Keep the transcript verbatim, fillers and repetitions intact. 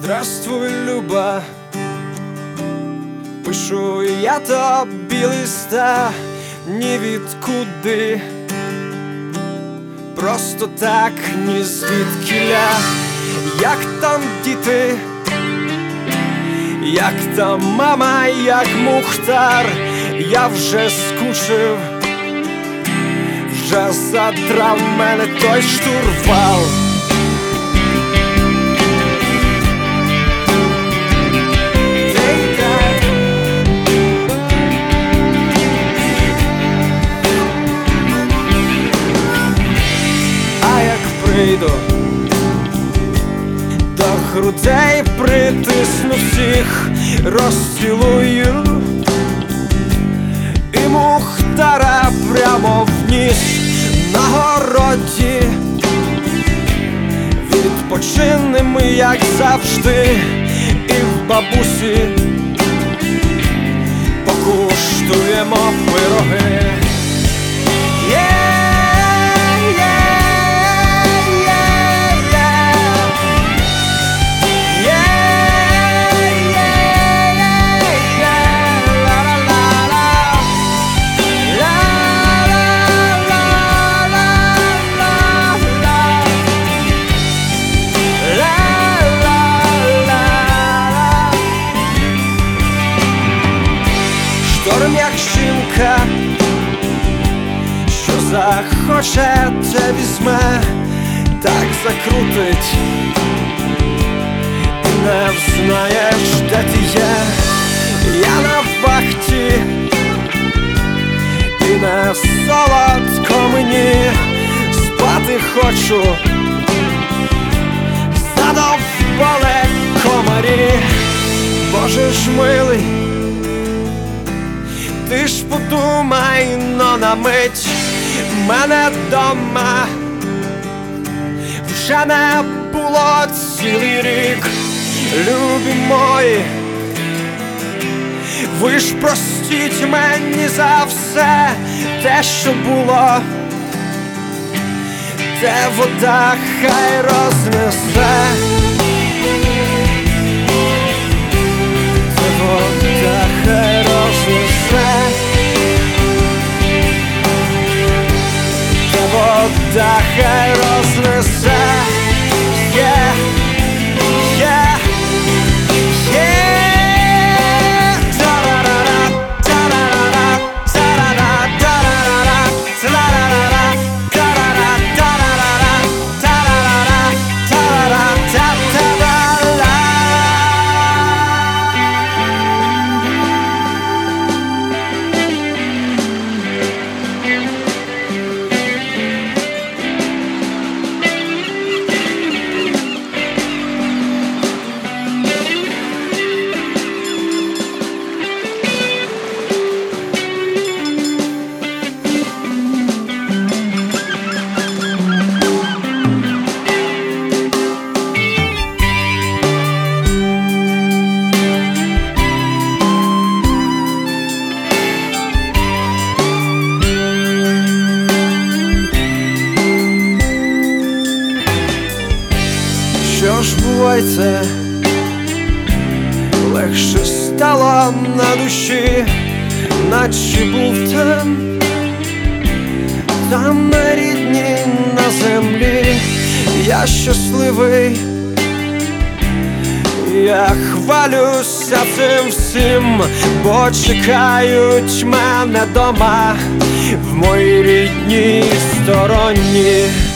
Здравствуй, Люба, пишу я тобі листа ні відкуди, просто так, ні звідкіля. Як там діти, як там мама, як Мухтар, я вже скучив, вже задрав мене той штурвал. Прийду до грудей, притисну всіх, розцілую і Мухтара прямо в ніс на городі. Відпочинемо, як завжди, і в бабусі покуштуємо пироги. Шторм, як жінка, що захоче, те візьме, так закрутить, і не взнаєш, де ти є. Я на вахті, і не солодко мені, спати хочу, задоволе комарі. Боже ж милий, ти ж подумай, но на мить мене дома вже не було цілий рік. Любі мої, ви ж простіть мені за все те, що було, те вода хай рознесе, те вода хай рознесе, те вода хай рознесе. Yeah, yeah, yeah. Ta-ra-ra-ra, ta-ra-ra-ra, ta-ra-ra, ta-ra-ra-ra, ta-ra-ra-ra, ta-ra-ra, ta-ra-ra-ra, ta-ra-ra-ra, ta-ra-ra, ta-ta-ra-ra. Що ж бувайте, легше стало на душі, наче був там, там на рідній, на землі. Я щасливий, я хвалюся цим всім, бо чекають мене дома в моїй рідній стороні.